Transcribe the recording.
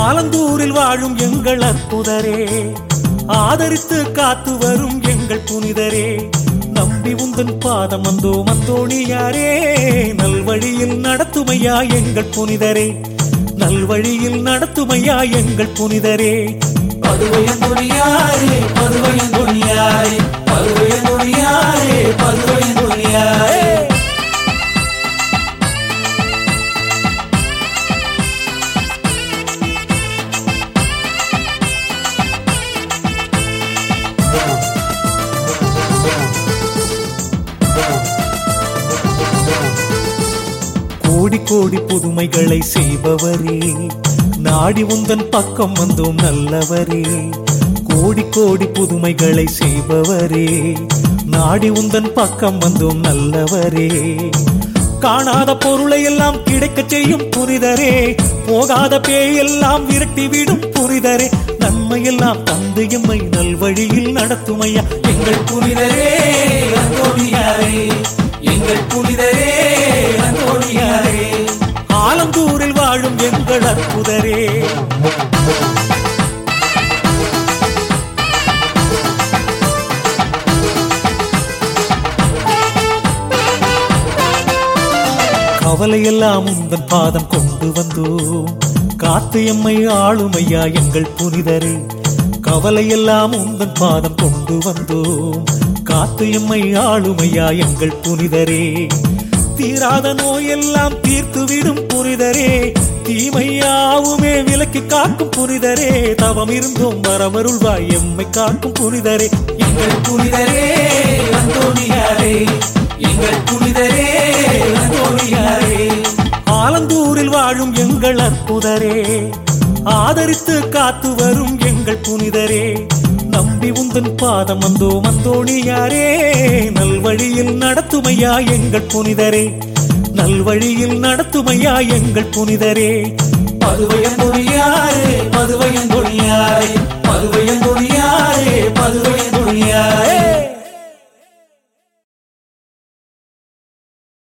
ஆலந்தூரில் வாழும் எங்கள் அற்புதரே, ஆதரித்து காத்து வரும் எங்கள் புனிதரே, நம்பி உந்தன் பாதம் வந்தோம் அந்தோணியாரே, நல்வழியில் நடத்துமையா எங்கள் புனிதரே, நல்வழியில் நடத்துமையா எங்கள் புனிதரே. பதுவையந்தோணியாரே பதுவையந்தோணியாரே பதுவையந்தோணியாரே பதுவையந்தோணியாரே. கோடி கோடி புதுமைகளை செய்பவரே, நாடி உந்தன் பக்கம் வந்தோம் நல்லவரே, கோடி கோடி புதுமைகளை செய்பவரே, நாடி உந்தன் பக்கம் வந்தோம் நல்லவரே, காணாத பொருளை எல்லாம் கிடைக்க செய்யும் புனிதரே, போகாத பேயெல்லாம் விரட்டிவிடும் புனிதரே, நன்மையெல்லாம் தந்து எம்மை நல்வழியில் நடத்துமையா எங்கள் புனிதரே அந்தோணியாரே, எங்கள் புனிதரே அந்தோணியாரே. ஆலந்தூரில் வாழும் எங்கள் அற்புதரே. கவலையெல்லாம் உந்தன் பாதம் கொண்டு வந்தோம், காத்து எம்மை ஆளுமையா எங்கள் புனிதரே, கவலையெல்லாம் உந்தன் பாதம் கொண்டு வந்தோம், காத்து எம்மை ஆளுமையா எங்கள் புனிதரே, தீராத நோயெல்லாம் தீர்த்துவிடும் புனிதரே, தீமையாவுமே விலக்கி காக்கும் புனிதரே, தவம் இருந்தோம் வரவருள்வாய் எம்மை காக்கும் புனிதரே. எங்கள் புனிதரே அந்தோணியாரே, எங்கள் புனிதரே அந்தோணியாரே. ஆலந்தூரில் வாழும் எங்கள் அற்புதரே, ஆதரித்து காத்து வரும் எங்கள் புனிதரே, நம்பி உந்தன் பாதம் வந்தோம் அந்தோணியாரே, நல்வழியில் நடத்துமையா எங்கள் புனிதரே, நல்வழியில் நடத்துமையா எங்கள் புனிதரே. பதுவையந்தோணியாரே பதுவையந்தோணியாரே பதுவையந்தோணியாரே